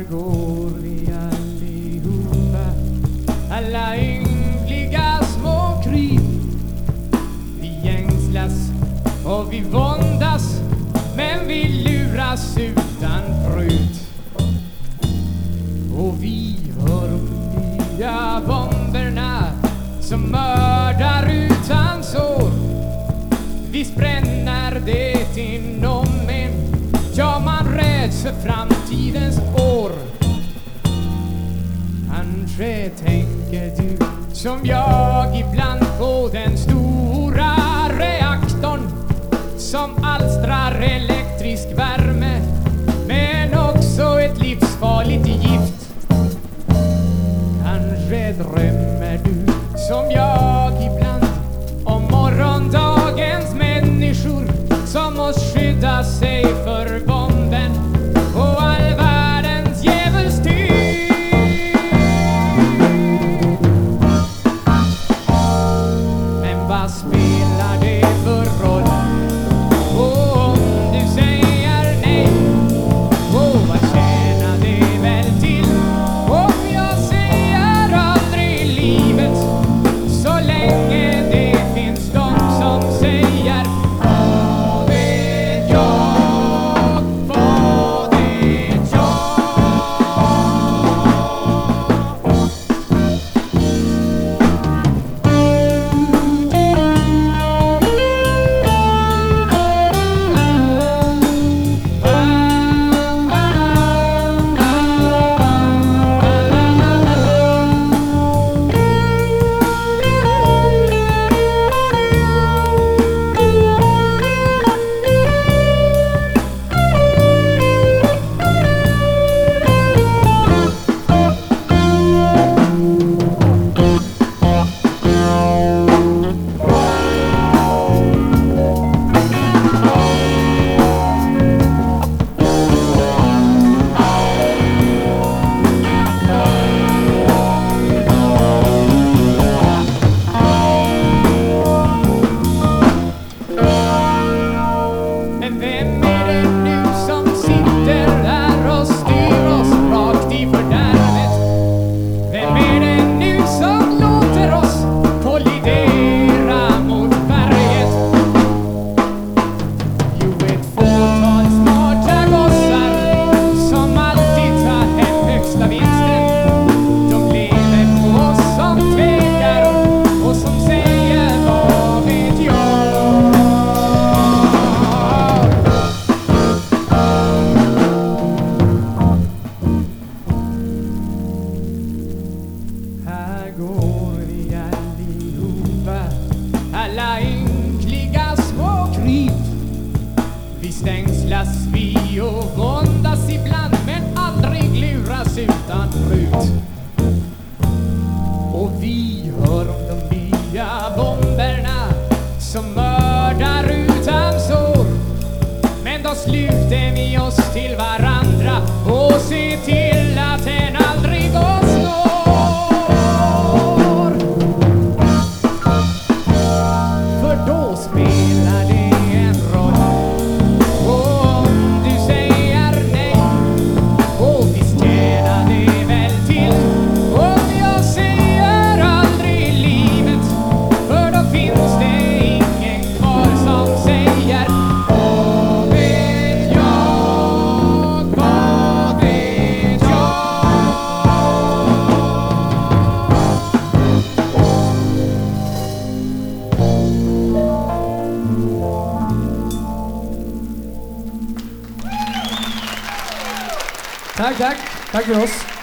går vi allihopa, alla ynkliga små kryp. Vi ängslas och vi våndas, men vi luras utan prut. Och vi hör nya bomberna som mördar utan sår. Vi bränner det inom en, ja, man räds för framtidens år. Kanske tänker du som jag ibland på den stora reaktorn som alstrar elektrisk värme, men också ett livsfarligt gift. Kanske drömmer du som jag ibland om morgondagens människor som måste skydda sig för bomben och all världens djävulstyr. Men vad spelar det för roll? Och om du säger nej, och vad tjänar det väl till? Om jag säger aldrig i livet, så länge det finns de som säger vad vet jag, vad vet jag. Går vi allihopa, alla ynkliga små kryp. Vi stängslas vi och våndas ibland, men aldrig luras utan prut. Och vi hör om de nya bomberna som mördar utan sår. Men då sluter vi oss till varandra och ser till att den aldrig går snår. Spelar det en roll? Och om du säger nej, och visst tjänar det väl till? Om jag säger aldrig i livet, för då finns det ingen kvar som säger vad vet jag, vad vet jag. Tack för oss.